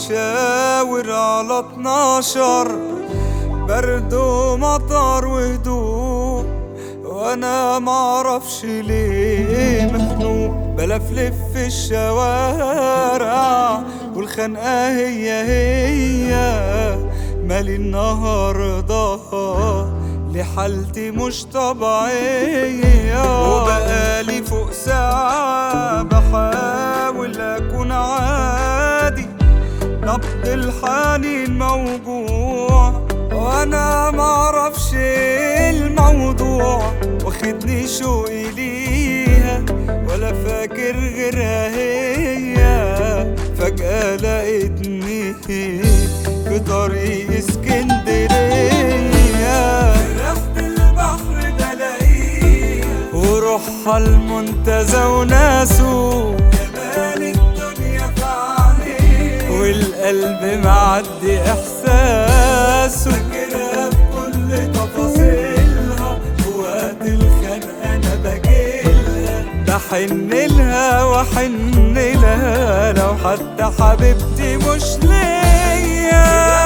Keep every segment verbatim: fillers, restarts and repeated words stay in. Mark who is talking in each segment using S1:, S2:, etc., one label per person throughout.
S1: بيشاور على اتناشر، برد ومطر وهدوء، وانا معرفش ليه مخنوق. بلفلف في الشوارع والخنقة هي هي، مالي النهاردة لحالتي مش طبيعية. وبقالي فوق ساعة بحاول أكون عادي، نبض الحنين موجوع وأنا معرفش ايه الموضوع. واخدني شوقي ليها ولا فاكر غيرها هي، فجأة لقيتني في طريق اسكندرية. ريحة البحر بلاقيها وروحها المنتزه وناسه، جمال الدنيا في عينيها والقلب معدي احساسه. فاكرها بكل تفاصيلها وقت الخنقة انا بجيلها، بحنلها واحنلها لو حتى حبيبتي مش ليا.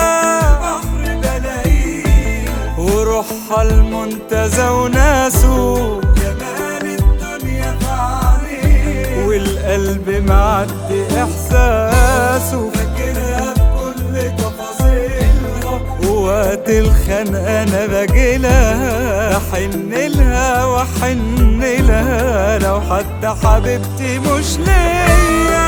S1: وروحها المنتزه وناسه، جمال الدنيا في عينيها والقلب معدي احساسه. فاكرها بكل تفاصيلها وقت الخنقة انا بجيلها، بحنلها واحنلها لو حتى حبيبتي مش ليا.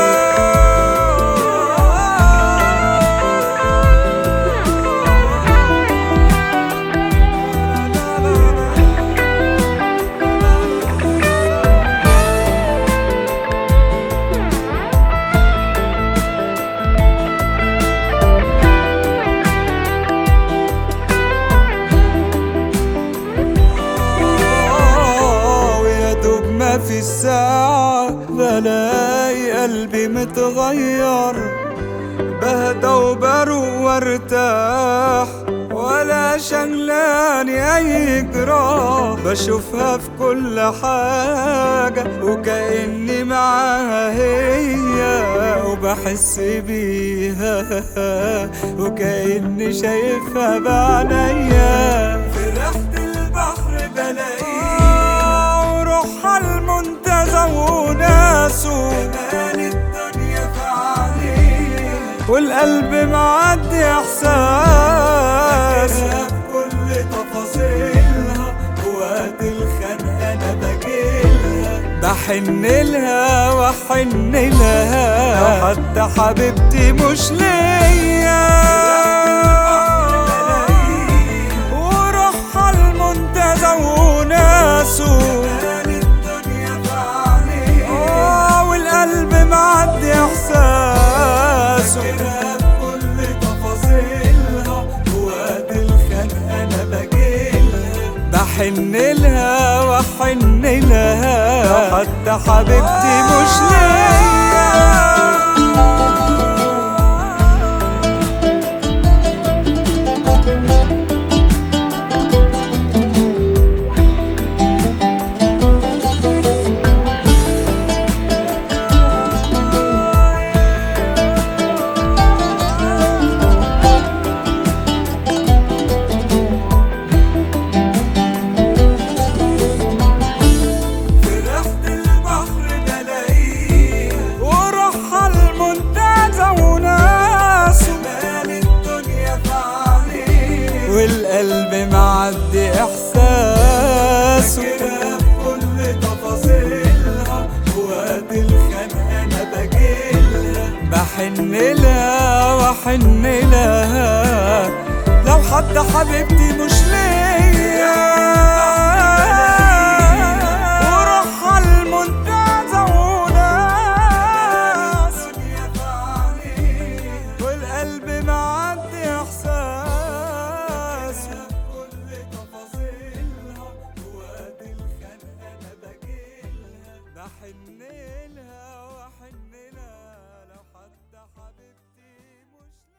S1: في الساعة بلاقي قلبي متغير، بهدى وبروق وارتاح ولا شغلاني اي جراح. بشوفها في كل حاجة وكأني معاها هي، وبحس بيها وكأني شايفها بعينيا. في ريحة البحر بلاقيها وروحها المنتزه وناسه، جمال الدنيا في عينيها والقلب معدي احساس. بكل تفاصيلها وقت الخنقة انا بجيلها، بحنلها واحنلها لو حتى حبيبتي مش ليا. وروحها المنتزه وناسه، والقلب معدي احساسه. بكل تفاصيلها وقت الخنقة انا بجيلها، بحنلها واحنلها لو حتى حبيبتي مش ليا. والقلب معدي احساسه. فاكرها بكل تفاصيلها وقت الخنقة انا بجيلها، بحنلها واحنلها لو حتى حبيبتي مش ليا.